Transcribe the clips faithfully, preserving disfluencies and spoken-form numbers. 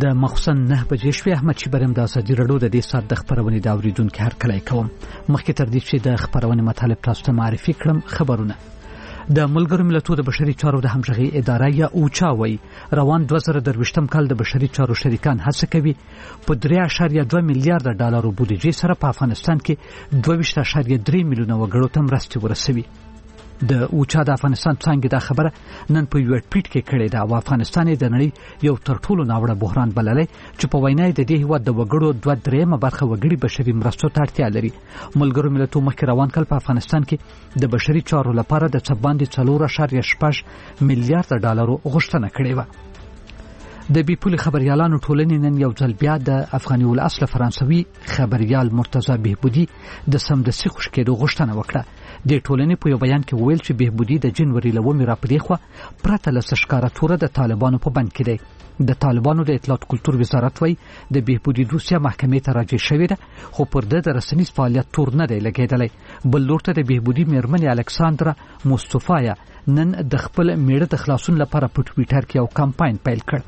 د مخصن نه بجې شوې احمد شیبرم د ازادي راډیو د دې ساعت د خبرونې د اوریدونکو هر کله کوم مخکې تر دې چې د خبرونې مطالب تاسو ته معرفي کړم خبرونه د ملګرو ملتونو د بشري چارو د همغږي اداره یا اوچا وای روان دوه زره درویشتم کال د بشري چارو شریکان هڅه کوي په درې اعشاریه دوه میلیارډ ډالر بودیجې سره په افغانستان کې دوه ویشت اعشاریه درې میلیونه وګړو ته مرستې ورسوي د اوچا د افغانستان څنګه د خبره نن په یو ټویټ کې کړې ده او افغانستان د نړۍ یو تر ټولو ناوړه بحران بللی چې په وینا د دې هیواد د وګړو دوه درېمه برخه وګړي بشري مرستو ته اړتیا لري ملګرو ملتونو مخکې روان کال په افغانستان کې د بشري چارو لپاره د څه باندې څلور اعشاریه شپږ میلیارډ ډالر غوښتنه کړې وه د بیپولي خبريالانو ټولنې نن یو ځل بیا د افغاني الاصل فرانسوي خبريال مرتضی بهبودي د سمدستي خوشکېدو غوښتنه وکړه د ټولنې په یو بیان کې ویل چې بهبودي د جنوري لومړۍ راپدې خو پرته له سشکاره توره د طالبانو په بند کې دی د طالبانو د اطلاعات کلتور وزارت وای د بهبودي روسیا محکمې ته راجع شوې ده خو پر د رسنیز فعالیت تور نه دی لګیدلی بل لورته د بهبودي میرمن الکساندرا مصطفی نن د خپل میړه د خلاصون لپاره په ټویټر کې یو کمپاین پیل کړ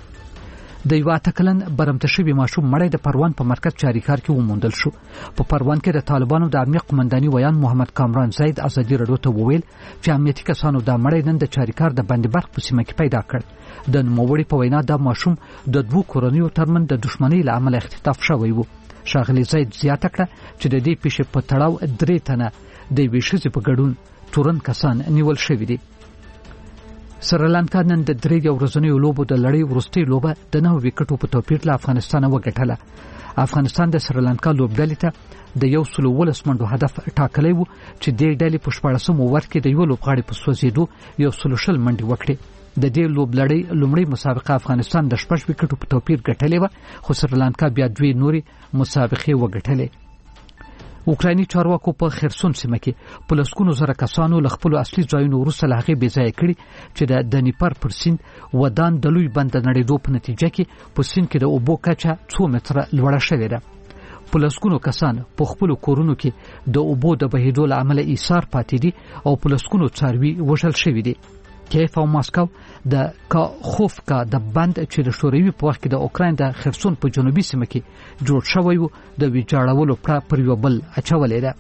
د یو اتکلن برمته شوی ماشوم مړی د پروان په مرکز چاریکار کې وموندل شو په پروان کې د طالبانو د امنیت قومنداني ویان محمد کامران زید ازادي راډیو ته وویل چې امنیتي کسانو د مړی نن د چاریکار د بندبرغ په سیمه کې پیدا کړ د نوموړي په وینا د ماشوم د دوه کورنیو ترمن د دښمنۍ له امله اختطاف شوی وو شاغلي زید زیاته کړه چې د دې پیښې په تړاو درې تنه د ویشزې په ګډون تورن کسان نیول شوی دي سریلانکا نن د درې ورځنیو لوبو د لړۍ وروستۍ لوبه د نهو وکټو په توپیر له افغانستان وګټله افغانستان د سریلانکا لوبډلې ته د یو سل ولس منډو هدف ټاکلی وو چې د ډلې په شپاړسم اوور کې د یو لوبغاړي په سوځېدو یو سل شل منډې وکړي د دې لوبلړۍ لومړی مسابقه افغانستان د شپږ وکټو په توپیر ګټلې و خو سریلانکا بیا دوی نوري مسابقې وګټلې اوکرایني چارواکو په خرسون سیمه کې په لسګونو زره کسانو له خپل اصلي ځایونو وروسته له هغې بېځایه کړي چې د دنیپر پر سیند ودان د لوی بند د نړېدو په نتیجه کې په سیند کې د اوبو کچه څو متره لوړه شوې ده په لسګونو کسان په خپلو کورونو کې د اوبو د بهېدو له امله ایثار پاتې دي او په لسګونو څاروي وژل شوي دي کیف او ماسکو د کاخوفکا د بند چې د شوروي په وخت کې د اوکراین د خرسون په جنوبي سیمه کې جوړ شوی و د ویجاړولو پر یو بل اچولې ده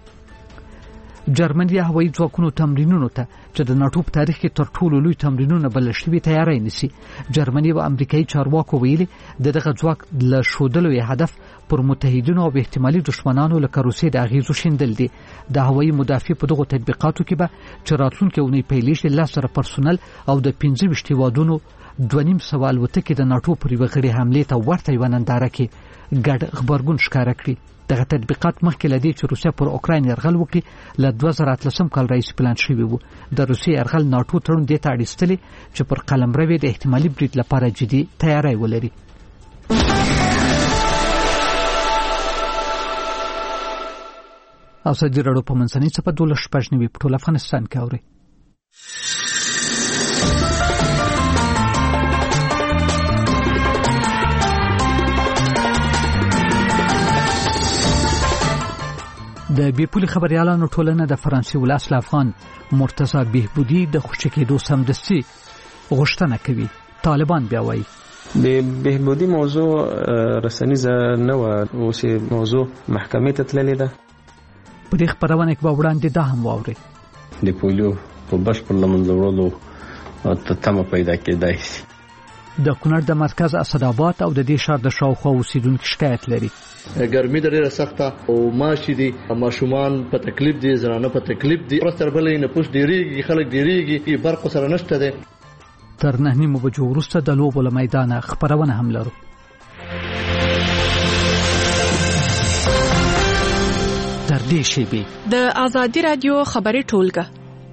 جرمني هوایي ځواکونو تمرینونو ته چې د ناتو په تاریخ کې تر ټولو لوی تمرینونه بلل شوي تیاری نیسي جرمني او امریکایي چارواکو ویلي د دغه ځواک له شودلو هدف پر متحدینو او احتمالي دشمنانو لکه روسیې د اغیزو شیندل دي د هوایي مدافع په دغه تطبیقاتو کې به چې راتلونکي اونۍ پیلېږي له سره پرسونل او د پنځه ویشت وادونو دوه نیم سوه الوتکې د ناتو پر یوه غړي حملې ته ورته یوه ننداره کې ګډ غبرګون ښکاره کړي دغه تطبیقات مخکې له دې چې روسیا پر اوکراین یرغل وکړي له دوه زره اتلسم کال راهیسې پلان شوی و د روسیې یرغل ناتو تړون دې ته اړ ایستلی چې پر قلمرو د احتمالي برید لپاره جدي تیاری ولري ازادي راډیو په منځنۍ څپه دولس شپږ نوي په ټول افغانستان کې اوري د بیپولي خبريالانو ټولنه د فرانسې ولس افغان مرتضی بهبودي د خوشکېدو سمدستي غوښتنه کوي طالبان بیا وایي د بهبودي موضوع رسنیز نه و اوس موضوع محکمې ته تللې ده په دې خبرونه کې به وړاندې دا هم واوري د پولیو په بشپړ لمنځه وړلو ته تمه پیدا کېدای شي د کونړ د مرکز اسداباد او د دې ښار د شاوخوا اوسیدونکو شکایت لري ګرمي ډېره سخته او ماشي دي ماشومان په تکلیف دي زنانه په تکلیف دي ورسره بلې نه پوښ ډیریږي خلک ډیریږي برق سره نشته ده تر نه نیمه بجو وروسته د لوبو له میدانه خبرونه هم لرو تر دې شی د ازادي رادیو خبري ټولګه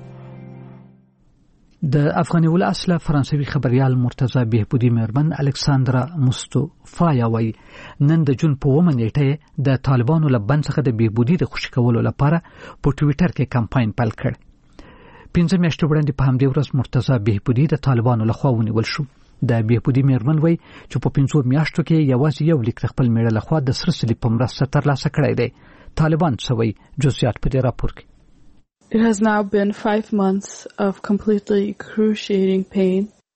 د افغاني الاصل فرانسوي خبريال مرتضی بهبودي میرمن الکساندرا مصطفی وای نن د جون په ومه نیټه د طالبانو له بند څخه د بهبودي د خوشی کولو لپاره په ټویټر کې کمپاین پیل کړ پنځه میاشتې وړاندې په همدې ورځ مرتضی بهبودي د طالبانو لخوا ونیول شو د بهبودي میرمن وای چې په پنځو میاشتو کې یوازې یو لیک خپل میړه لخوا د سره سلی په مرسته ترلاسه کړی دی طالبان سوي جزئیات په دې راپور کې It has now been five months of completely excruciating pain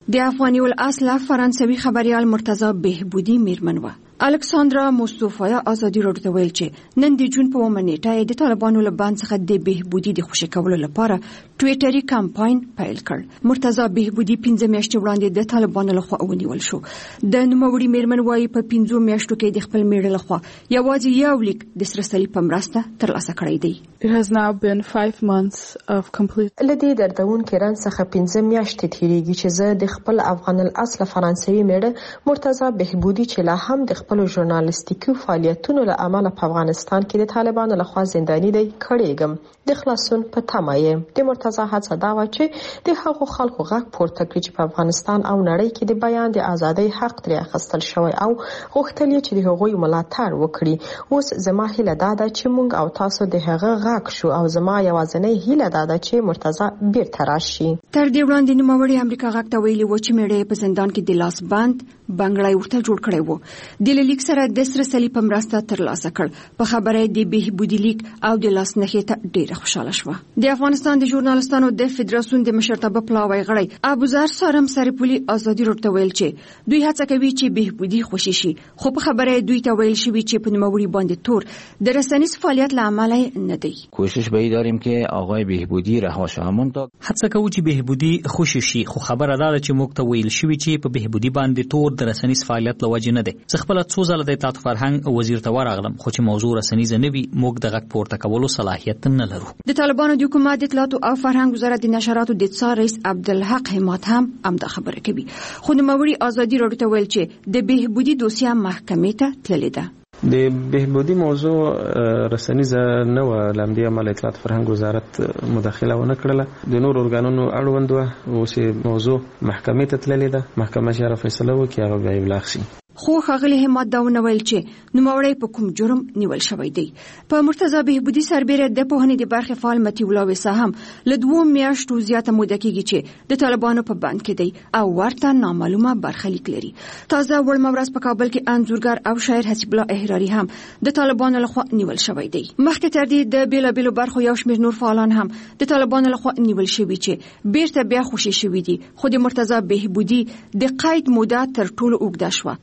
د افغاني الاصل فرانسوي خبريال مرتضی بهبودي میرمن و. الکساندرا مصطفی آزادی راډیو ته ویل چې نن د جون په اومه نیټه د طالبانو له بند څخه د بهبودي د خوشی کولو لپاره ټویټري کمپاین پیل کړ. مرتضی بهبودي پنځه میاشتې وړاندې د طالبانو لخوا ونیول شو. د نوموړي میرمن وايي په پنځو میاشتو کې د خپل میړه لخوا یوازې یو لیک د سره صلیب په مرسته ترلاسه کړی دی. It has now been five months of complete. لدی دردونکې رنځ څخه پنځه میاشتې تیریږي چې زه د خپل افغان الاصل فرانسوي میړه مرتضی بهبودي چې لا هم د خپل ژورنالیستیکي فعالیتونو له امله په افغانستان کې د طالبانو لخوا زنداني دی کړيږم. د خلاصون په تمه یم. د مرتضی هڅه دا و چې د هغو خلکو غږ پورته کړي چې په افغانستان او نړۍ کې د بیان د ازادۍ حق ترې اخیستل شوی او غوښتل یې چې د هغوی ملاتړ وکړي. اوس زما هیله دا ده چې موږ او تاسو د هغه غږ شو او زما یوازینۍ هیله دا ده چې مرتضی بیرته راشي. تر دې وړاندې نوموړي امریکا غږ ته ویلي و چې میړه په زندان کې د لاس بند بنگړای ورته جوړ کړی و. د لیک سره د سره صلیب په مرسته ترلاسه کړ. په خبره د بهبودي لیک او د لاس نښې ته ډیره خوشاله شوه. د افغانستان د ژورنالستانو د فدراسیون د مشرتابه پلاوی غړی ابوذر سارم سرپولي آزادي راډیو ته ویل چې دوی هڅه کوي چې بهبودي خوشی شي، خو په خبره دوی ته ویل شوی چې په نوموړي باندې تور د رسنیز فعالیت له امله نه دی. کوشش به داریم که آقای بهبودی رها شه. همون تا هڅه کوو چې بهبودي خوشی شي، خو خبره ده چې موږ ته ویل شوی چې په بهبودي باندې تور د رسنیز فعالیت لوجه نه دی. زه خپل څو ځله د اطلاعات فرهنګ وزیر ته ورغلم، خو چې موضوع رسنیز نه وي موږ د غږ پورته کولو صلاحیت نه لرو. د طالبانو د حکومت د اطلاعات او فرهنګ وزارت د نشراتو د څار رئیس عبدالحق حماد هم امدا خبره کوي. خو نوموړي آزادي راډیو ته ویل چې د بهبودي دوسیه محکمې ته تللې ده. د بهبودي موضوع رسنیز نه و، لامدی عمل اطلاعات فرهنګ وزارت مداخله ونه کړله. د نور ارګانونو اړوند و، اوس موضوع محکمې ته تللې ده. محکمه چې فیصله وکړي هغه به ابلاغ شي. خو ښاغلي حماد دا ونه ویل چې نوموړی په کوم جرم نیول شوی دی. په مرتضی بهبودي سربیره د پوهنې د برخې فعال مطیع الله ویسا هم له دوو میاشتو زیاته موده کېږي چې د طالبانو په بند کې دی او ورته نامعلومه برخلیک لري. تازه وړمه ورځ په کابل کې انځورګر او شاعر حسیب الله احراري هم د طالبانو لخوا نیول شوی دی. مخکې تر دې د بیلابیلو برخو یو شمېر نور فعالان هم د طالبانو لخوا نیول شوي چې بیرته بیا خوشي شوي دي، خو د مرتضی بهبودي د قید موده تر ټولو اوږده شوه.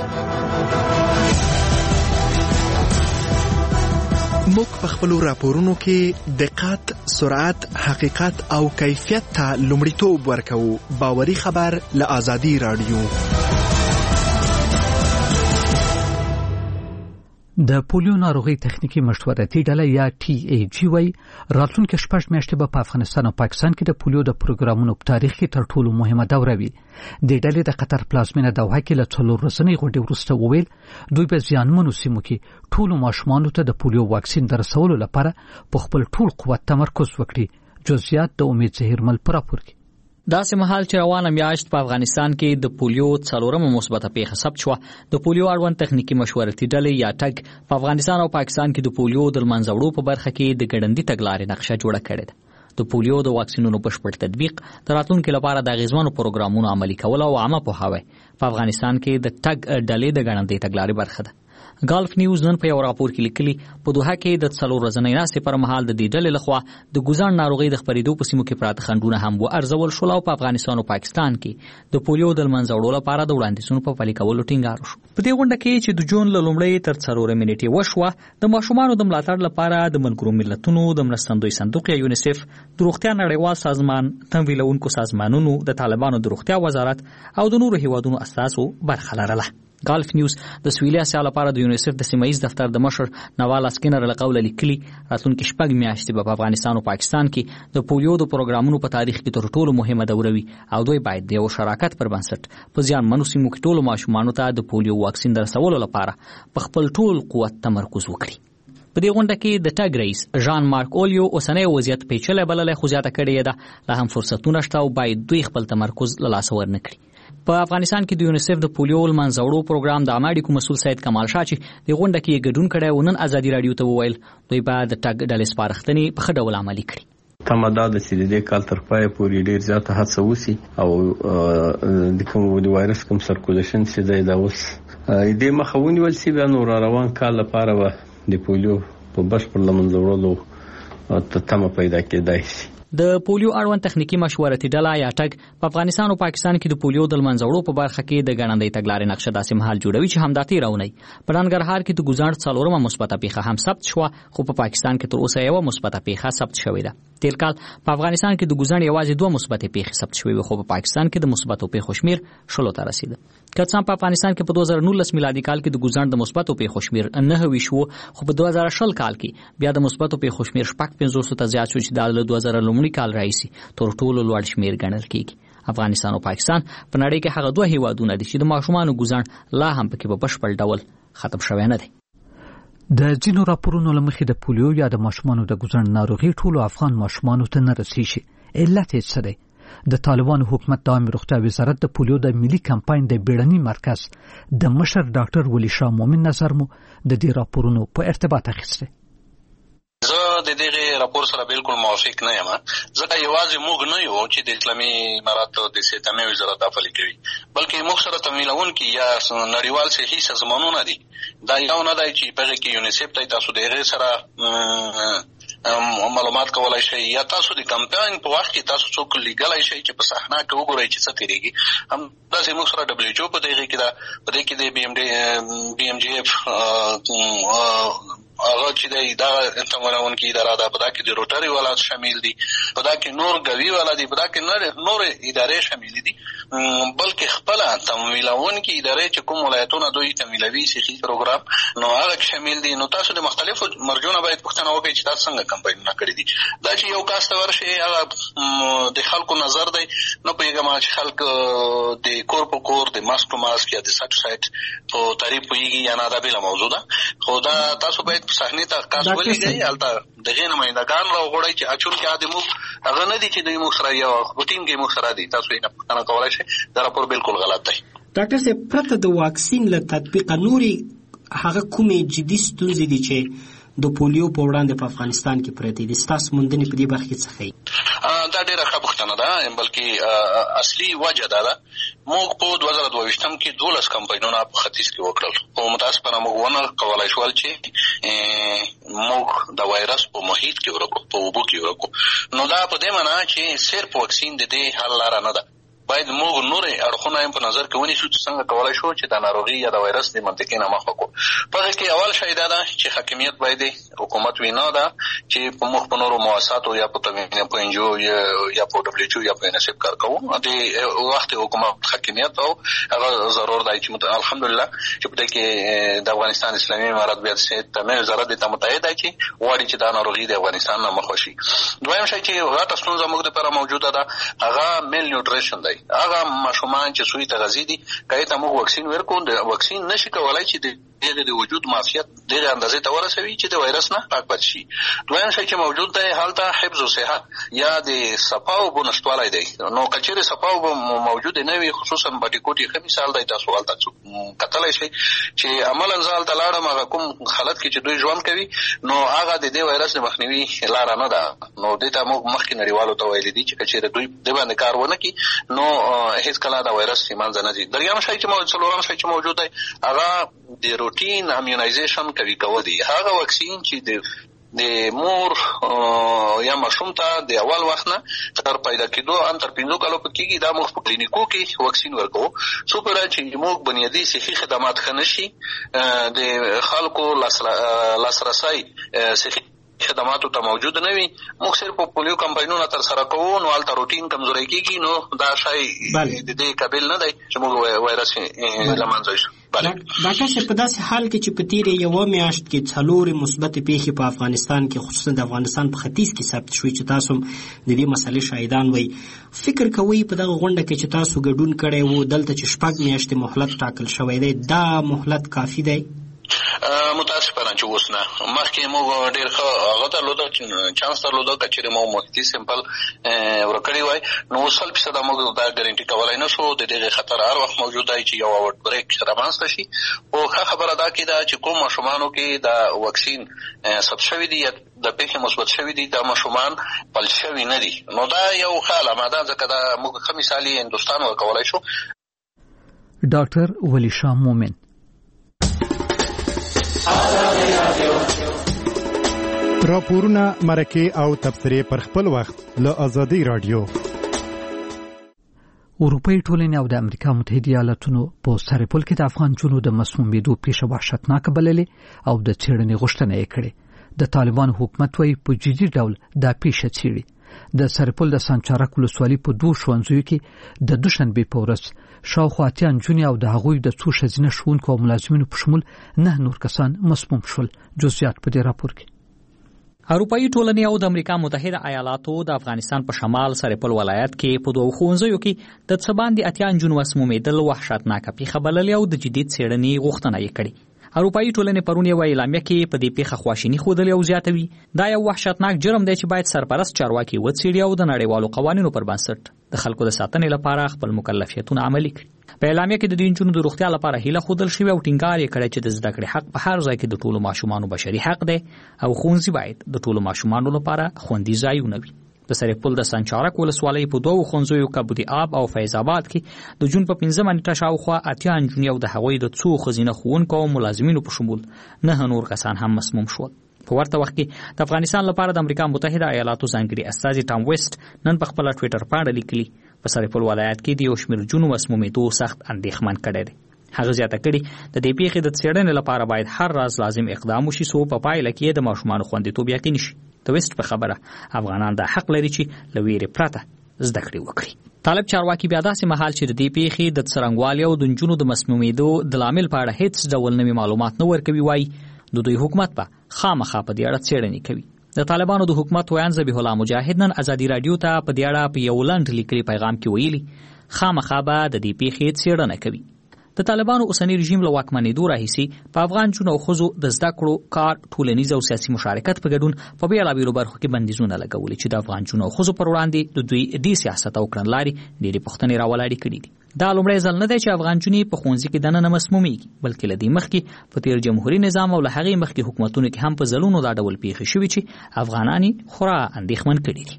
موږ په خپلو راپورونو کې دقت، سرعت، حقیقت او کیفیت ته لومړیتوب ورکوو. باوري خبر له آزادي راډیو. د پولیو ناروغي تخنیکی مشورتي ډله یا ټي ای جی وای راتلونکي شپږ میاشتې به په افغانستان او پاکستان کې د پولیو د پروګرامونو په تاریخ کې تر ټولو مهمه دوره وي. د ډلې د قطر پلازمینه دوحه کې له څلور ورځې غونډې وروسته وویل دوی به زیانمنو سیمو کې ټولو ماشومانو ته د پولیو واکسین درسولو لپاره په خپل ټول قوت تمرکز وکړي. جزئیات د امید زهیرمل پر راپور کې. داسې مهال چې روانه میاشت په افغانستان کې د پولیو څلورمه مثبته پیښه ثبت شوه، د پولیو اړوند تخنیکی مشورتي ډلې یا ټګ په افغانستان او پاکستان کې د پولیو د منځ وړو په برخه کې د ګړندي تګلارې نقشه جوړه کړې ده. د پولیو د واکسینونو بشپړ تطبیق د راتلونکي لپاره د اغیزمنو پروګرامونو عملي کول او عامه پوهاوی په افغانستان کې د ټګ ډلې د ګړندي تګلارې برخه ده. ګالف نیوز نن په یو راپور کې لیکلي په دوحه کې د څلور ورځې ناستې پر مهال د دې ډلې لخوا د ګوزان ناروغي د خپرېدو په سیمو کې پراته خنډونه هم وارزول شول او په افغانستان او پاکستان کې د پولیو د منځ وړلو لپاره د وړاندیزونو په پلي کولو ټینګار وشو. په دې غونډه کې چې د جون له لومړۍ تر څلورمې نیټې وشوه، د ماشومانو د ملاتړ لپاره د ملګرو ملتونو د مرستندوی صندوق یا یونیسف، د روغتیا نړیوال سازمان، تمویلونکو سازمانونو، د طالبانو د روغتیا وزارت او د نورو هیوادونو اساسو برخه لرله. ګالف نیوز د سویلي اسیا لپاره د یونیسف د سیمایي دفتر د مشر نوال اسکینر له قوله لیکلي راتلونکي شپږ میاشتې په افغانستان او پاکستان کې د پولیو د پروګرامونو په تاریخ کې تر ټولو مهمه دوره وي او دوی باید د یو شراکت پر بنسټ په زیانمنو سیمو کې ټولو ماشومانو ته د پولیو واکسین درسولو لپاره په خپل ټول قوت تمرکز وکړي. په دې غونډه کې د ټګ رئیس ژان مارک اولیو اوسنی وضعیت پیچلی بللی خو زیاته کړې ده، لا هم فرصتونه شته او باید دوی خپل تمرکز له لاسه ورنه کړي. په افغانستان کې د یونیسف د پولیو منځ وړو پروګرام د عامه اړیکو مسؤل سید کمال شاه چې د غونډه کې ګډون کړی و نن آزادي راډیو ته وویل دوی به د ټګ ډلې سپارښتنې په ښه ډول عملي کړي. تمه دا ده چې د دې کال تر پایه پورې ډېر زیاته هڅه وشي او د کوم د وایرس کوم سرکولیشن چې دی دا اوس دې مخه ونیول شي، بیا نو را روان کال لپاره به د پولیو په بشپړ له منځه وړلو ته تمه پیدا کېدای شي. د پولیو اړوند تخنیکی مشورتي ډله یا ټګ په افغانستان او پاکستان کې د پولیو د منځوړو په برخه کې د ګڼندې تګلارې نقشه داسې مهال جوړوي چې همداتې راونی په ننګرهار کې د ګوزاڼ څلورمه مثبته پیښه هم ثبت شوه خو په پاکستان کې تر اوسه یو مثبته پیښه ثبت شوې ده تیر کال په افغانستان کې د ګوزاڼ یوازې دوه مثبته پیښې ثبت شوې خو په پاکستان کې د مثبتو پیښو شمیر شلو ته رسیده که څه په افغانستان کې په دوه زره نولس میلادي کال کې د ګوزاڼ د مثبتو پیښو شمیر نه وی شو خو په دوه زره شل کال کې بیا د مثبتو پیښو شمیر شپږ پنځوس ته زیات شو چې د دوه زره لومړي کال راځي تر ټولو لوړ شمیر ګڼل کیږي افغانستان او پاکستان په نړۍ کې هغه دوه هیوادونه دي چې د ماشومانو ګوزاڼ لا هم پکې په بشپړ ډول ختم شوی نه دی د ځینو راپورونو لمخې د پولیو یا د ماشومانو د ګوزاڼ ناروغي ټولو افغان ماشومانو ته نه رسیږي علت یې څه دی د طالبانو حکومت د عامه روغتیا وزارت د پولیو د ملي کمپاین د بیړني مرکز د مشر ډاکټر ولی شاه مومن نظر مو د دې راپورونو په ارتباط اخیسته زه د دې راپور سره بالکل موافق نه یم ځکه یوازې موږ نه یو چې د اسلامي امارات د صحت وزارت دا پلي کوي بلکې موږ سره تمویلون کې یا نړیوال صحي سازمانونه دي دا یو نه دی چې په کې یونیسف ته تاسو د هغې سره معلومات کولای شي یا تاسو د کمپاین په وخت کې تاسو څوک لیګلای شي چې په صحنه کې وګورئ چې څه تیریږي هم داسې موږ سره دبليو ایچ او په دغه کې دا په دې کې د بي ام ډي بي ام جي اف هغه چې دا انتمولون کې اداره ده په دا کې د روټري ولات شامل دي په دا کې نور غوي ولا دي په دا کې نور ادارې شامل دي بلکې خپل تمویلون کې ادارې چې کوم ولایتونه دوی تمویلوي صحي پروګرام نو هغه شامل دي نو تاسو د مختلفو مرجونه باید پوښتنه وکړئ چې تاسو څنګه کمپاینونه کړی دي دا چې یو کاست ورشي هغه د خلکو نظر دی نو په هغه چې خلک د کور په کور د ماسک ماسک یا د سټ سایت په تعریف ویږي یا نه دا بل موضوع ده خو دا تاسو باید صحنه ته کاس ولګي البته دغه نمائندگان راوغړی چې اچول کې ادمو هغه نه دي چې د مخ سره یو روټین کې مخ سره دي تاسو یې نه پوښتنه کولای شئ دا راپور بالکل غلط دی ډاکټر صاحب پرته د واکسین له تطبیق نوري هغه کومې جدي ستونزې دي چې د پولیو په وړاندې په افغانستان کې پرته دي ستاسو مندنې په دې برخه کې څه ښیي دا ډېره ښه پوښتنه ده بلکې اصلي وجه دا ده موږ په دوه زره دوه ویشتم کې دولس کمپاینونه په ختیځ کې وکړل خو متاسفانه موږ ونه کولای شول چې موږ د وایرس په محیط کې ورکړو په اوبو کې ورکړو نو دا په دې معنی چې صرف واکسین د دې حل لاره نه ده باید موږ نور اړخونه هم په نظر کې ونیسو چې څنګه کولای شو چې د ناروغي یا د وایرس د منطقې نه مخ وکړو په دې کې اول شی دا ده چې حاکمیت باید حکومت وینا ده چې په مخ په نورو مؤسساتو یا په تمویل په انجو یا په دبليو ایچ او یا په نسب کار کوو د وخت حکومت حاکمیت او هغه ضرور دی چې الحمدلله چې په دې کې د افغانستان اسلامي امارات بیا د تمام وزارت ته متحد دی چې وایي چې دا ناروغي د افغانستان نه مخ وشي دویم شی چې غاټه ستونزه موږ لپاره موجوده ده هغه میل نیوټریشن دی هغه ماشومان چې سوی ته غزي دي کله ته موږ واکسین ورکو د واکسین نشي کولای چې د دغه د وجود معافیت دغه اندازې ته ورسوي چې د وایرس نه پاک پاتې شي دویم شی چې موجود دی حالت حفظ او صحت یا د صفاو بنشتوالای دی نو کچېره صفاو موجود نه وي خصوصا باټیکوټي خو مثال دی تاسو ولته کتلای شي چې عملاً ځال تلاړه ما کوم حالت کې چې دوی ژوند کوي نو هغه د دې وایرس د مخنیوي لار نه ده نو د ته موږ مخکې نړیوالو ته ویل دي چې کچېره دوی د باندې کار ونه کوي نو هیڅ کله دا وایرس سیمان نه دي دریم شی چې موجود څلورم شی چې موجود دی هغه د روټین امیونایزیشن کوي کوي دی هغه واکسین چې د د مور یا ماشوم ته د اول وخت نه تر پیدا کېدو ان تر پنځو کالو په کېږي دا موږ په کلینیکو کې واکسین ورکو څو پر چې موږ بنیادی صحي خدمات خنشي د خلکو لاسرسي صحي خدماتو ته موجود نه وي موږ صرف په پولیو کمپاینونه تر سره کوو نو الته روټین کمزوري کېږي نو دا شای د دې قابل نه دی چې موږ وایرس لمنځه شو ډاکټر صاحب په داسې حال کې چې په تیرې یوه میاشت کې څلورې مثبتې پیښې په افغانستان کې خصوصا د افغانستان په ختیځ کې ثبت شوې چې تاسو د دې مسلې شاهدان وئ فکر کوئ په دغه غونډه کې چې تاسو ګډون کړی وو دلته چې شپږ میاشتې مهلت ټاکل شوی دی دا مهلت کافي دی متاسفانه چې اوس نه مخکې موږ ډېر ښه هغه درلوده چانس درلوده که چېرې مو محیطي سیمپل ورکړی وای نو اوس سل فیصده موږ دا ګارنټي کولی نه شو د دغې خطر هر وخت موجود دی چې یو آوټ بریک رامنځته شي خو ښه خبره دا کې ده چې کوم ماشومانو کې دا واکسین ثبت شوي دي یا د پیښې مثبت شوي دي دا ماشومان پل شوي نه دي نو دا یو ښه علامه ده ځکه دا موږ ښه مثال یې هندوستان ورکولی شو ډاکټر ولی شاه مومن راپورونه مرکه او تبصرې پر خپل وخت له آزادي رادیو. اروپאי ټولنې او د امریکا متحده ایالاتونو په سرپل کې د افغان جنو د مسمومیدو پیښه وحشتناک بللې او د څېړنې غوښتنه یې کړې. د طالبان حکومت وايي په جدي ډول دا پیښه څېړي. د سرپل د سانچارک ولسوالۍ په دوه ښوونځیو کې د دوشنبې په ورځ شاوخوا اتیا نجونې او د هغوی د څو ښځینه ښوونکو او ملازمینو په شمول نه نور کسان مسموم شول. جزئیات په دې راپور کې. اروپאי ټولنې او د امریکا متحده ایالاتو د افغانستان په شمال سرپل ولایت کې په دوه ښوونځیو کې د څه باندې اتیا نجونو مسمومیدل وحشتناکه پیښه بللې او د جدي څېړنې غوښتنه یې کړې. اروپאי ټولنې پرون یو اعلامیه کې په دې پیښه خواشیني ښودلې او زیاتوي دا یو وحشتناک جرم دی چې باید سرپرست چارواکي وڅېړي او د نړیوالو قوانینو پر بنسټ د خلکو د ساتنې لپاره خپل مکلفیتونه عملي کړي. په اعلامیه کې د دې نجونو د روغتیا لپاره هیله ښودل شوې او ټینګار یې کړی چې د زده کړې حق په هر ځای کې د ټولو ماشومانو بشري حق دی او ښوونځي باید د ټولو ماشومانو لپاره خوندي ځایونه وي. د سرپل د سانچارک ولسوالۍ په دوه ښوونځیو کبودي آب او فیض آباد کې د جون په پنځمه نیټه شاوخوا اتیا نجونې او د هغوی د څو ښځینه ښوونکو او ملازمینو په شمول نه نور کسان هم مسموم شول. په ورته وخت کې د افغانستان لپاره د امریکا متحده ایالاتو ځانګړي استازي ټام ویسټ نن په خپل ټوئیټر باندې لیکلي په سرپل ولایت کې د یو شمېر جنو مسمومیدو سخت اندېښمن کړی دی. هغه زیاته کړي د دې پیښې د څېړنې لپاره باید هر راز لازم اقدام وشي څو په پایله کې د ماشومانو خوندیتوب یقیني شي. د ویسټ په خبره افغانان د حق لري چې له ویرې پرته زده کړې وکړي. طالب چارواکي بیا داسې مهال چې د دې پیښې د څرنګوالي او د نجونو د مسمومیدو د لامل په اړه هیڅ ډول نوي معلومات نه ورکوي وایي د دوی حکومت به خامخا په دې اړه څېړنې کوي. د طالبانو د حکومت ویان ذبیح الله مجاهد نن ازادي رادیو ته په دې اړه په یو لنډ لیکلي پیغام کې ویلي خامخا به د دې پیښې څېړنه کوي. د طالبانو اوسنی رژیم له واکمنېدو راهیسې په افغان جنو او ښځو د زده کړو کار ټولنیز او سیاسي مشارکت په ګډون په بېلابېلو برخو کې بندیزونه لګولي چې د افغان جنو او ښځو پر وړاندې د دوی دې سیاست او کړنلارې ډېرې پوښتنې راولاړې کړي دي. دا لومړی ځل نه دی چې افغان جنې په ښوونځي کې دننه مسمومیږي بلکې له دې مخکې په تیر جمهوري نظام او له هغې مخکې حکومتونو کې هم په ځلونو دا ډول پیښې شوي چې افغانان یې خورا اندېښمن کړي دي.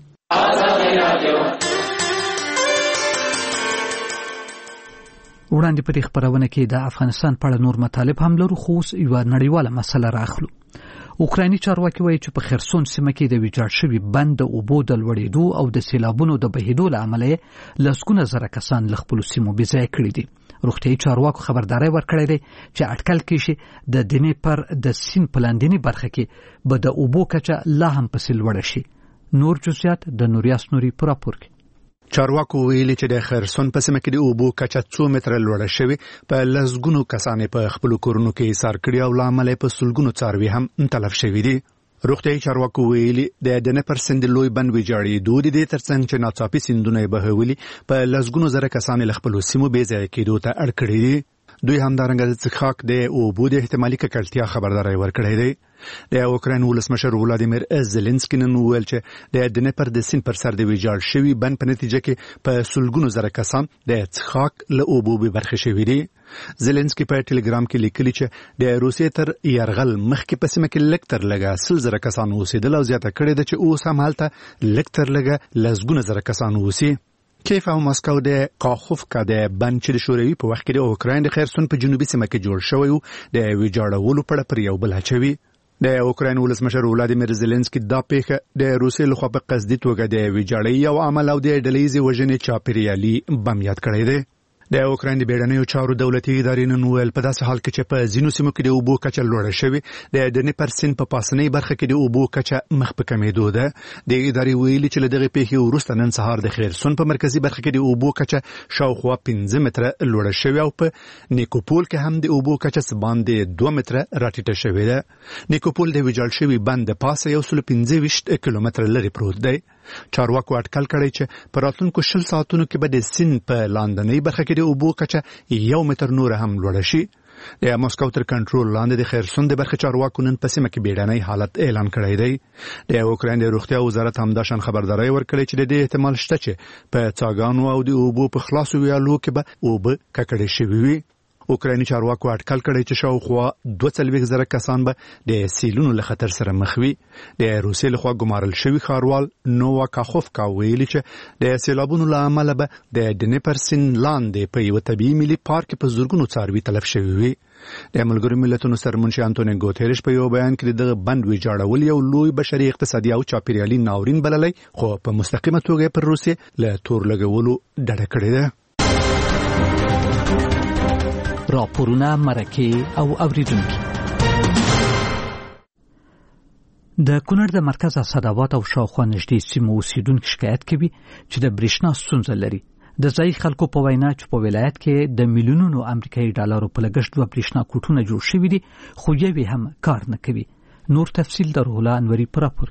وړاندې په دې خبرونه کې د افغانستان په اړه نور مطالب هم لرو خو اوس یوه نړیواله مسله راخلو. اوکرایني چارواکي وایي چې په خرسون سیمه کې د ویجاړ شوي بند د اوبو د لوړېدو او د سیلابونو د بهېدو له امله یې لسګونه زره کسان له خپلو سیمو بېځایه کړي دي. روغتیایي چارواکو خبرداری ورکړی دی چې اټکل کېږي د دنیپر د سیند په لاندینۍ برخه کې به د اوبو کچه لا هم پسې لوړه شي. نور جزئیات د نوریاس نوري په راپور کې. چارواکو ویلي چې د خرسون په سیمه کې د اوبو کچه څو متره لوړه شوې په لسګونو کسانې په خپل کورونو کې ایثار کړي او له امله په سلګونو څاروي هم تلف شوي دي. روغتیایي چارواکو ویلي د دنیپر سیند لوی بند ویجاړېدو د دې ترڅنګ چې ناڅاپي سیندونه یې بهولي په لسګونو زره کسانې له خپلو سیمو بېځایه کېدو ته اړ کړي دي. دوی همدارنګه د څښاک د اوبو د احتمالي ککړتیا خبرداری ورکړی دی. د اوکراین ولسمشر ولادیمیر زيلنسکي نن وویل چې د دنیپر د سیند پر سر د ویجاړ شوي بند په نتیجه کې په سلګونو زره کسان د څښاک له اوبو بې برخې شوي دي. زيلنسکي په ټلګرام کې لیکلي چې د روسیې تر یرغل مخکې په سیمه کې لږ تر لږه سل زره کسان اوسېدل او زیاته کړې ده چې اوس هم هلته لږ تر لږه لسګونه زره کسان اوسي. کیف او ماسکو د قاخوفکا د بند چې د شوروي په وخت کې د اوکراین د خرسون په جنوبي سیمه کې جوړ شوی و د ویجاړولو په اړه پر یو بل اچوي. د اوکراین ولسمشر ولادیمیر زيلنسکي دا پیښه د روسیې لخوا په قصدي توګه د ویجاړۍ او عمل او د ډلهیزې وژنې چاپیریالي بم یاد کړی دی. د اوکراین د بیړنیو چارو دولتي ادارې نن ویل په داسې حال کې چې په ځینو سیمو کې د اوبو کچه لوړه شوې د دنیپر سیند په پاسنۍ برخه کې د اوبو کچه مخ په کمېدو ده. د ادارې ویلي چې له دغې پیښې وروسته نن سهار د خرسون په مرکزي برخه کې د اوبو کچه شاوخوا پنځه متره لوړه شوې او په نیکوپول کې هم د اوبو کچه څه باندې دوه متره راټیټه شوې ده. نیکوپول د ویجاړ شوي بند د پاسه یو سل پنځه ویشت کیلومتره لرې پروت دی. چارواکو اټکل کړی چې په راتلونکو شل ساعتونو کې به د سیند په لاندنۍ برخه کې د اوبو کچه یو متر نور هم لوړه شي. د ماسکو تر کنټرول لاندې د خرسون د برخې چارواکو نن په سیمه کې بیړنی حالت اعلان کړی دی. د اوکراین د روغتیا وزارت همداشان خبرداری ورکړی چې د دې احتمال شته چې په څاګانو او د اوبو په خلاصو ویالو کې به اوبه ککړې شوي وي. اوکرایني چارواکو اټکل کړی چې شاوخوا دوه څلوېښت زره کسان به د سیلونو له خطر سره مخ وي. د روسیې لخوا ګمارل شوي ښاروال نووا کاخوفکا ویلي چې د سیلابونو له امله به د ډنیپر سیند لاندې په یوه طبیعي ملي پارک په زرګونو څاروي تلف شوي وي. د ملګرو ملتونو سرمنشي انټونیو ګوتریش په یو بیان کې دغه بند ویجاړول یو لوی بشري اقتصادي او چاپیریالي ناورین بللی، خو په مستقیمه توګه پر روسیې له تور لګولو ډډه کړې ده. راپورونه، مرکې او اوریدونکي. د کونړ د مرکز اسداباد او شاوخوا نږدې سیمو اوسیدونکي شکایت کوي چې د برېښنا ستونزه لري. د ځایي خلکو په وینا چې په ولایت کې د میلیونونو امریکایي ډالرو په لګښت دوه برېښنا کوټونه جوړ شوي دي، خو یوې هم کار نه کوي. نور تفصیل د روح الله انوري په راپور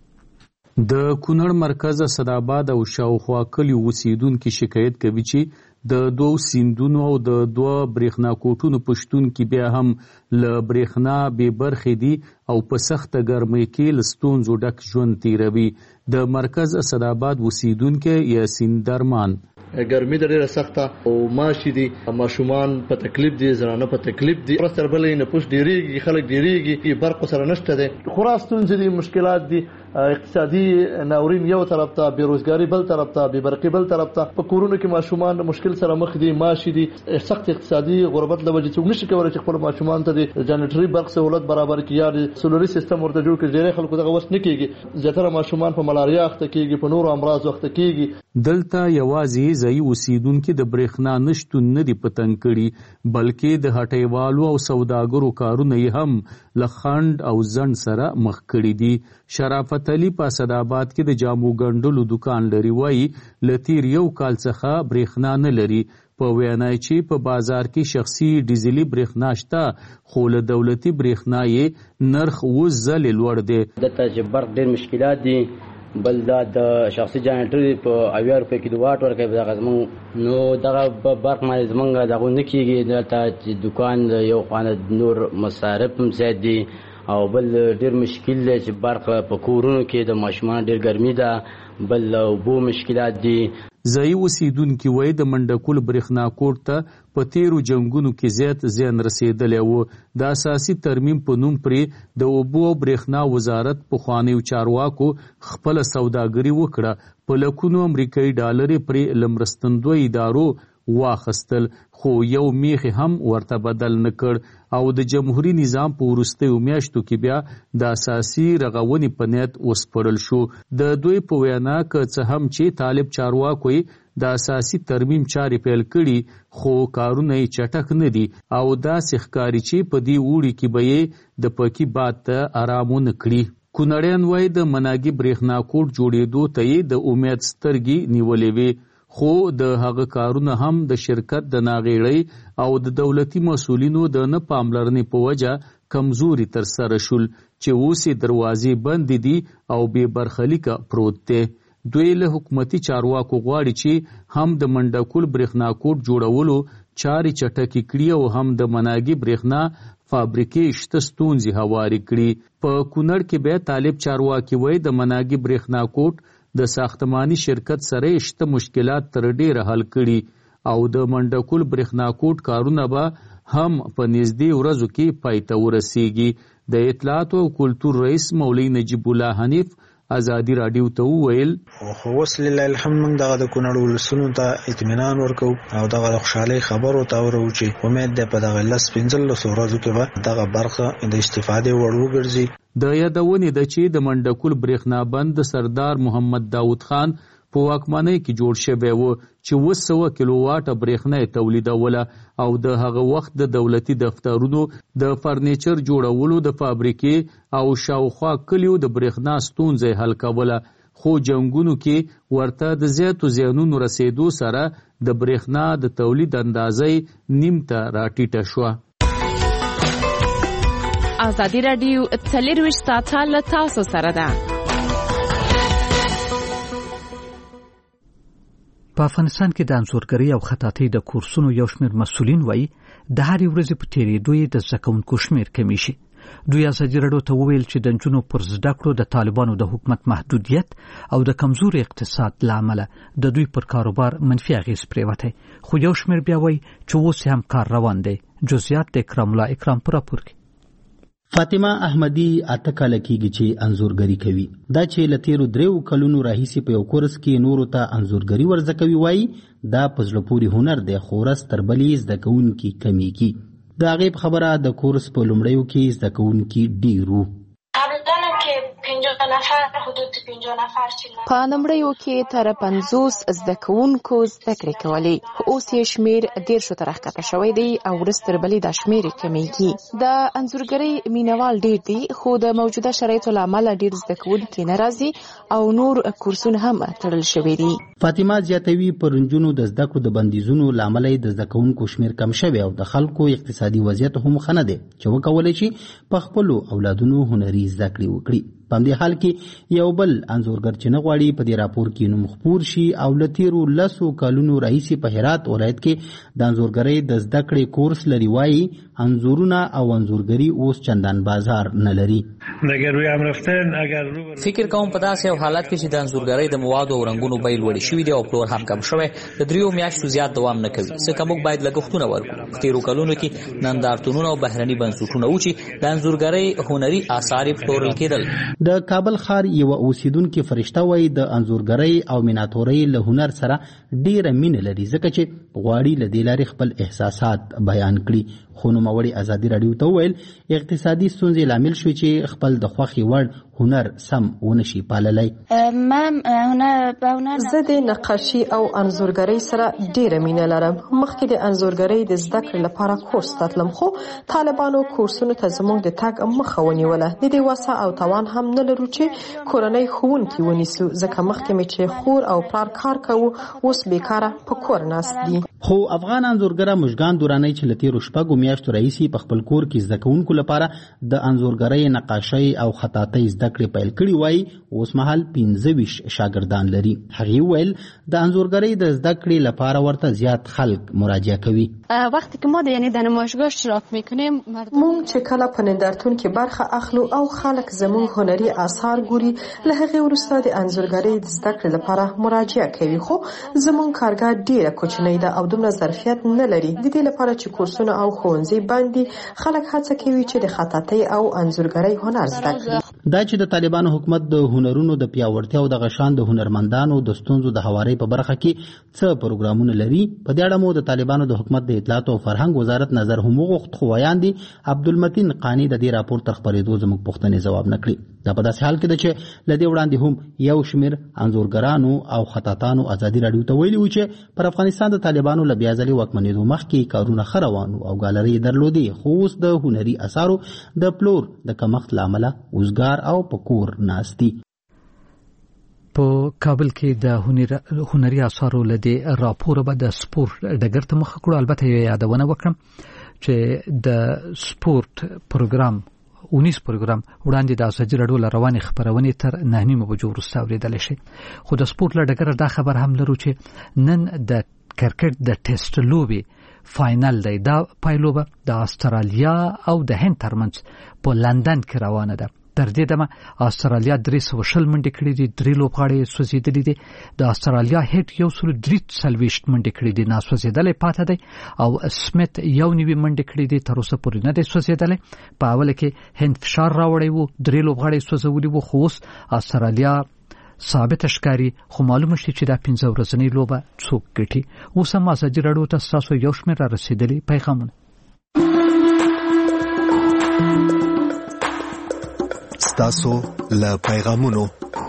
کې. د کونړ مرکز اسداباد او شاوخوا کلیو اوسیدونکي شکایت کوي چې د دوه سیندونو او د دوه برېښنا کوټونو په شتون کې بیا هم له برېښنا بې برخې دي او په سخته ګرمۍ کې له ستونزو ډک ژوند تیروي. د مرکز اسداباد اوسیدونکی یاسین درمان: ګرمي د ډیره سخته او ماشي دي، ماشومان په تکلیف دي، زنانه په تکلیف دي، پرستر بلې نه پوش ډیریږي، خلک ډیریږي، برق سره نشته دي، خورا ستونزې دي، مشکلات دي، اقتصادي ناورین یو طرف ته، بیروزګاری بل طرف ته، بې برقي بل طرف ته، په کورونو کې ماشومان مشکل سره مخ دي، ماشي دي، سخت اقتصادي غربت له وجې څوک نشي کولی چې خپل ماشومان ته د جنریټري برق سہولت برابر کړي یا د سولري سیستم ورته جوړ کړي. ډېری خلکو دغه وس نه کېږي، زیاتره ماشومان په ملاریا اخته کېږي، په نورو امراضو اخته کېږي. دلته یوازې ځایي اوسیدونکي د برېښنا نشتون نه دي په تنګ کړي، بلکې د هټیوالو او سوداګرو کارونه یې هم له خنډ او ځنډ سره مخ کړي دي. شرافت علي په اسداباد کې د جامو ګنډلو دکان لري، وایي له تیر یو کال څخه برېښنا نه لري. په وینا چې په بازار کې شخصي ډیزلي برېښنا شته، خو له دولتي برېښنا یې نرخ اوس ځلې لوړ دی. دلته چې برق ډېر مشکلات دي، بل دا د شخصي جنریټر په اویا روپۍ کې د واټ ورکوي، دغه زموږ نو دغه برق باندې زموږ دغه نه کېږي. دلته چې دکان یو خوانه نور مصارف هم زیات دي او بل ډېر مشکل دی چې برق په کورونو کې د ماشومان ډېر ګرمي ده، بل اوبو مشکلات دي. ځایي اوسیدونکي وایي د منډکول برېښنا کوټ ته په تیرو جنګونو کې زیات زیان رسېدلی و. د اساسي ترمیم په نوم پرې د اوبو او برېښنا وزارت پخوانیو چارواکو خپله سوداګري وکړه، په لکونو امریکایي ډالرې پرې له مرستندویو ادارو واخیستل، خو یو میخ هم ورته بدل نه کړ او د جمهوریت نظام په وروستیو میاشتو کې بیا د اساسي رغونې په نیت وسپړل شو. د دوی په وینا که څه هم چې طالب چارواکو د اساسي ترمیم چارې پیل کړي، خو کارونه یې چټک نه دي او داسې ښکاري چې په دې اوړي کې به یې د پکې باد ته ارام ونه کړي. کونړیان وایي د مناګي برېښنا کوټ جوړېدو ته یې د امید سترګې نیولې وې، خو د هغه کارونه هم د شرکت د ناغېړۍ او د دولتي مسؤلینو د نه پاملرنې په وجه کمزوري تر سره شول چې اوس یې دروازې بندې دي او بې برخلیکه پروت دی. دوی له حکومتي چارواکو غواړي چې هم د منډکول برېښنا کوټ جوړولو چارې چټکې کړي او هم د مناګي برېښنا فابریکې شته ستونزې هوارې کړي. په کونړ کې بیا طالب چارواکي وایي د مناګي برېښنا کوټ د ساختماني شرکت سره شته مشکلات تر ډیره حل کړي او د منډکول برېښنا کوټ کارونه به هم په نږدې ورځو کې پای ته ورسیږي. د اطلاعات او کلتور رئیس مولوي نجیب الله حنیف ازادي راډیو ته وویل: خو اوس لله الحمد موږ دغه د کونړ ولسونو ته اطمینان ورکو او دغه د خوشحالۍ خبر ورته اورو چې امید دی په دغه لس پنځلسو ورځو کې به دغه برخه د استفادې وړ وګرځي. د یادونې ده چې د منډکول برېښنا بند د سردار محمد داود خان په واکمنۍ کې جوړ شوی و چې اوه سوه کیلو واټه برېښنا یې تولیدوله او د هغه وخت د دولتي دفترونو د فرنیچر جوړولو د فابریکې او شاوخوا کلیو د برېښنا ستونزه حل کوله، خو جنګونو کې ورته د زیاتو زیانونو رسېدو سره د برېښنا د تولید اندازې نیم ته راټیټه شوه. ازادي راډیو څلرویشت ساعته له تاسو سره ده. په افغانستان کې د انځورګرۍ او خطاطۍ د کورسونو یو شمېر مسؤلین وایي د هرې ورځې په تېرېدو یې د زده کوونکو شمېر کمی شي. دوی ازادي راډیو ته وویل چې د نجونو پر زده کړو د طالبانو د حکومت محدودیت او د کمزوري اقتصاد له امله د دوی پر کاروبار منفي اغېز پرېوتی، خو یو شمېر بیا وایي چې اوس هم کار روان دی. جزئیات د اکرام الله اکرام په راپور کې. فاطمه احمدی اته کاله کېږي چې انځورګري کوي. دا چې له تیرو دریو کلونو راهیسې په یو کورس کې نورو ته انځورګري ورزده کوي وایي دا په زړه پورې هنر دی، خو ورځ تر بلې زده کوونکي کمیږي. د هغې په خبره د کورس په لومړیو کې زده کوونکي ډېر وو. په لومړیو کې تر پنځوس زده کوونکو زده کړې کولې، خو اوس یې شمېر دېرشو ته راښکته شوی دی او ورځ تر بلې دا شمېر یې کمیږي. د انځورګرۍ مینوال ډېر دي، خو د موجوده شرایطو له امله ډېر زده کوونکي نه راځي او نور کورسونه هم تړل شوي دي. فاطمه زیاتوي پر نجونو د زده کړو د بندیزونو له امله د زده کوونکو شمېر کم شوی او د خلکو اقتصادي وضعیت هم ښه نه دی چې وکولی شي په خپلو اولادونو هنري زده کړې وکړي. په همدې حال کې یو بل انځورګر چې نه غواړي په دې راپور کې نوم خپور شي او له تیرو لسو کلونو راهیسې په هرات ولایت کې د انځورګرۍ د زده کړې کورس لري وایي انځورونه او انځورګري اوس چندان بازار نه لري. فکر کوم په داسې یو حالت کې چې د انځورګرۍ د موادو او رنګونو بیې لوړې شوي دي او پلور هم کم شوی د دریو میاشتو زیات دوام نه کوي، ځکه موږ باید لګښتونه ورکړو. په تیرو کلونو کې نندارتونونه او بهرني بنسټونه وو چې د انځورګرۍ هنري آثار یې پلورل کېدل. د کابل ښار یوه اوسیدونکې فرشته وایي د انځورګرۍ او میناتورۍ له هنر سره ډېره مینه لري، ځکه چې غواړي له دې لارې خپل احساسات بیان کړي. خو نوموړي ازادي راډیو ته وویل اقتصادي ستونزې لامل شوي چې خپل د خوښې وړ هنر سم ونشي پاللی. زه د نقاشي او انځورګرۍ سره ډېره مینه لرم. مخکې د انځورګرۍ د زده کړې لپاره کورس ته تلم، خو طالبانو کورسونو ته زموږ د تګ مخه ونیوله. د دې وسه او توان هم نه لرو چې کورنۍ ښوونکي ونیسو، ځکه مخکې مې چې خور او پلار کار کوو اوس بیکاره په کور ناست دي. خو افغان انځورګره مژګان دورانۍ چې له تیرو شپږو میاشتو راهیسې په خپل کور کې زده کوونکو لپاره د انځورګرۍ، نقاشۍ او خطاطۍ زده کړې پیل کړي وایي اوس مهال پنځه ویشت شاګردان لري. هغې وویل د انځورګرۍ د زده کړې لپاره ورته زیات خلک مراجعه کوي. وقتی که ما د یعنی د نمایشگاه اشتراک میکنیم مونږ چې کله په نندارتون کې برخه اخلو او خلک زموږ هنري آثار ګوري، له هغې وروسته د انځورګرۍ د زده کړې لپاره مراجعه کوي. خو زموږ کارګاه ډېره کوچنۍ ده او دومره ظرفیت نه لري. د دې لپاره چې کورسونه او ښوونځي باندې خلک هڅه کوي چې د خطاطۍ او انځورګرۍ هنر زده کړي. دا چې د طالبانو حکومت د هنرونو د پیاوړتیا او د غشان د هنرمندانو د ستونزو د هوارۍ په برخه کې څه پروګرامونه لري، په دې اړه مو د طالبانو د حکومت د اطلاعات او فرهنګ وزارت نظر هم وغوښت، خو ویاندي عبدالمتین قانی د دې راپور تر خپرېدو زموږ پوښتنې ځواب نه کړي. دا په داسې حال کې ده چې له دې وړاندې هم یو شمېر انځورګرانو او خطاطانو ازادي راډیو ته ویلي وو چې پر افغانستان د طالبانو له بیا ځلې واکمنېدو مخکې کارونه ښه روان او ګالرۍ درلودې، خو اوس د هنري اثارو د پلور د کمښت له امله وزګار او په کور ناست دي. په کابل کې د هنري اثارو له دې راپوره به د سپورت ډګر ته مخه کړو. البته یې یادونه وکړم چې د سپورت پروګرام اونیس پروګرام وړاندې د ازادي راډیو له روانې خپرونې تر نهه نیمو بجو وروسته اورېدلی شي. خو د سپورت له ډګره دا خبر هم لرو چې نن د کرکټ د ټیسټ لوبې فاینل دی. دا پایلوبه د استرالیا او د هند ترمنځ په لندن کې روانه ده. تر دې دمه استرالیا درې سوه شل منډې کړې دي، درې لوبغاړي سوځېدلي دي. د استرالیا هیټ یو سل درې څلوېښت منډې کړې دي، ناسوځېدلی پاته دی، او سمیت یو نوي منډې کړې دي، تر اوسه پورې نه دی سوځېدلی. په اوله کې هند فشار راوړی وو، درې لوبغاړي سوځولي وو، خو اوس استرالیا ثابت ښکاري. خو معلومه شي چې دا پنځه ورځنۍ لوبه څوک ګټي. اوس هم ازادي راډیو ته ستاسو یو شمېر را رسېدلي پیغامونه. ستاسو له پیغامونو.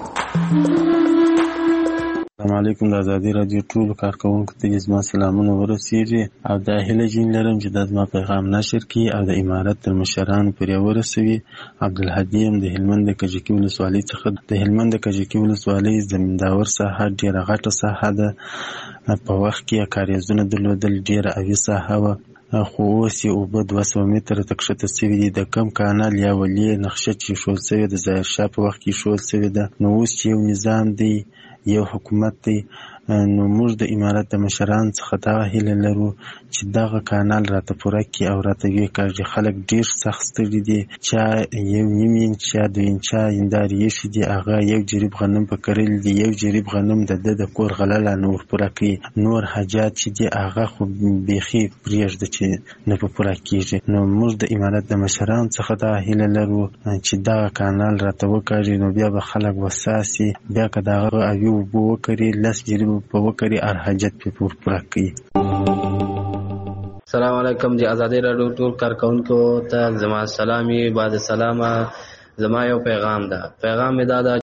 السلام علیکم. د ازادي راډیو ټول کارکونکو ته زما سلامونه ورسیږي او دا هیله جین لرم چې د زما پیغام نشر کړي او د امارت تر مشرانو پورې ورسوي. عبدالهادي یم د هلمند د کجکي ولسوالۍ څخه. د هلمند د کجکي ولسوالۍ زمینداور ساحه ډېره غټه ساحه ده. په وخت کې کاریزونه درلودل، ډېره اوي ساحه وه، خو اوس یې اوبه دوه سوه متره ته کښته سوي دي. د کم کانال یا ولې نقشه چې ایښودل سوې د ظاهرشاه په وخت کې ایښودل سوې ده، نو اوس چې یو نظام دی یو حکومت دی. نو موږ د امارت د مشران څخه دا هیله لرو چې دغه کانال راته پوره کړي او راته ویې کاږي. خلک ډېر سخت ستړي دي، چا یو نیم انچ چا دوه انچه هندارې ایښي دي، هغه یو جریب غنم په کرلي دي، یو جریب غنم د ده د کور غله لا نه ورپوره کوي. نور حاجات چې دي هغه خو بیخي پرېږده چې نه په پوره کېږي. نو موږ د امارت د مشران څخه دا هیله لرو چې دغه کانال راته وکاږي، نو بیا به خلک وساسي، بیا که د هغه اوي اوبه وکري لس جریب په وکړي هر حاجت پې پوره کوي. السلام علیکم. د ازادي راډیو ټول کارکونکو ته زما سلامي. بعد سلامه زما یو پیغام ده. پیغام مې دا ده